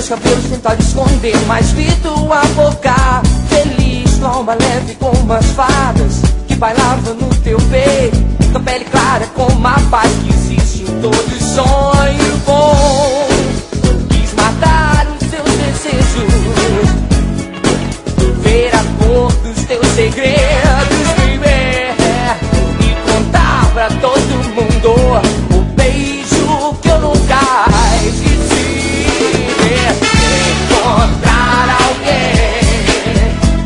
cabelos tentaram esconder, mas vi tua boca feliz, tua alma leve como as fadas que bailavam no teu peito, tua pele clara como a paz que existe em todo sonho bom. Quis matar os teus desejos, ver a cor dos teus segredos, viver e contar pra todo mundo o beijo que eu nunca esqueci. Encontrar alguém,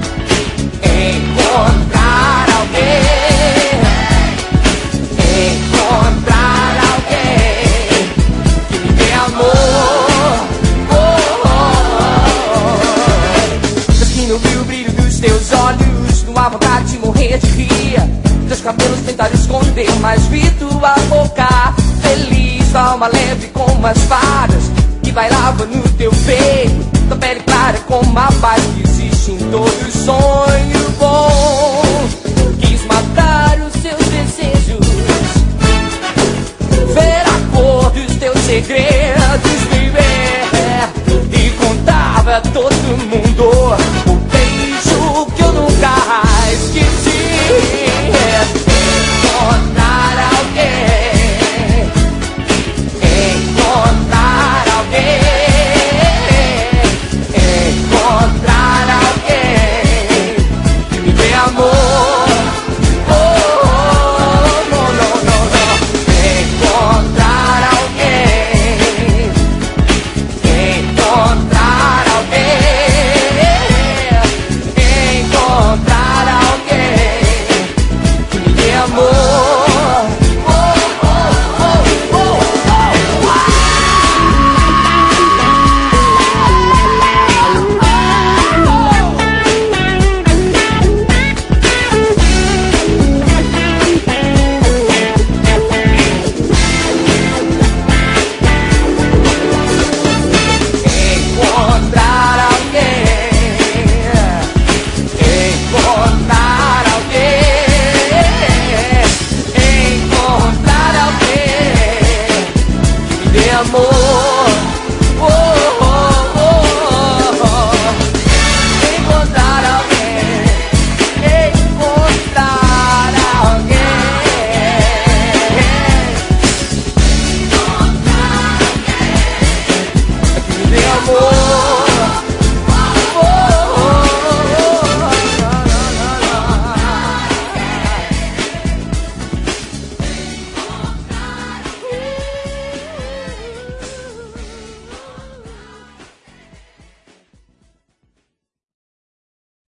encontrar alguém, encontrar alguém que me dê amor. Aqui no vi o brilho dos teus olhos, tua vontade de morrer de rir. Teus cabelos tentaram esconder, mas vi tua boca feliz, tua alma leve como as fadas que bailava no teu peito, tua pele clara como a paz